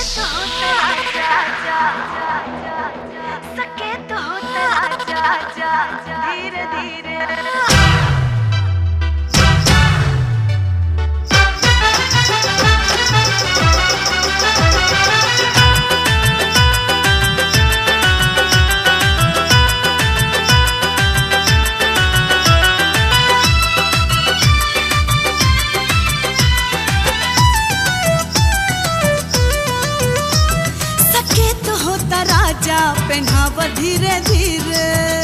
धीरे धीरे पहनावा धीरे धीरे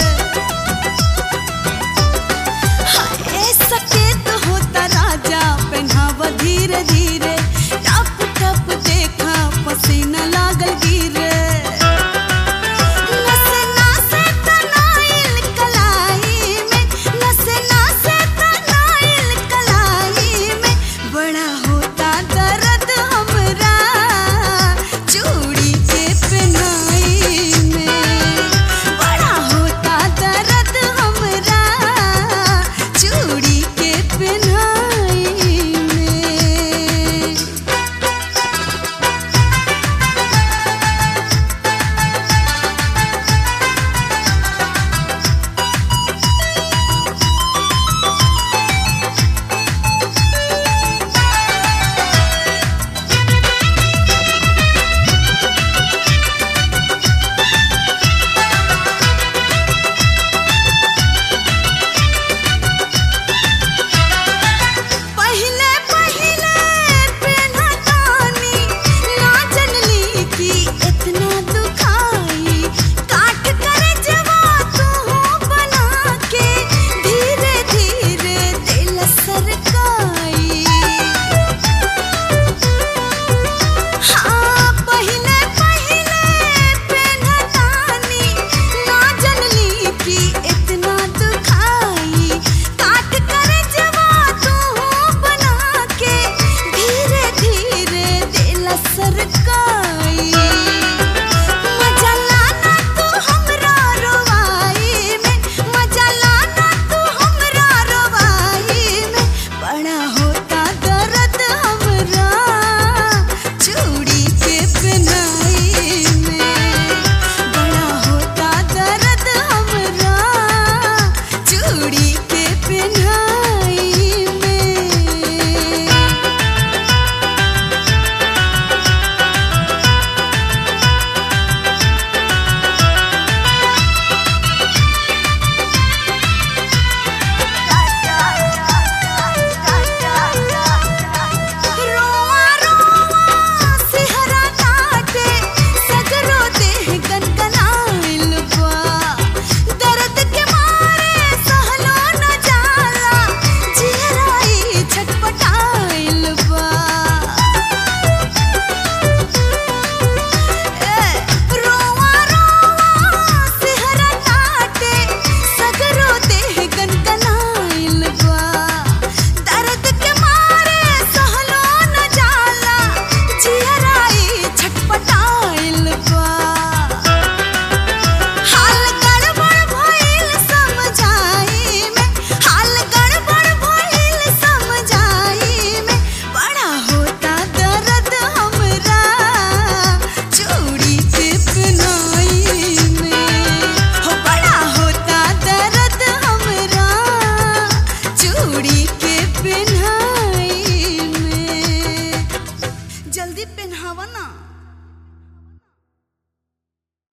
सकेत होता राजा पहनावा धीरे धीरे टप टप देखा पसीना लागल गिरे नसे नासे तनाइल कलाई में नसे नासे तनाइल कलाई में बड़ा होता दर्द हमरा चूड़ी के पहनाई चूड़ी के पहनाई में। जल्दी पहनावा ना।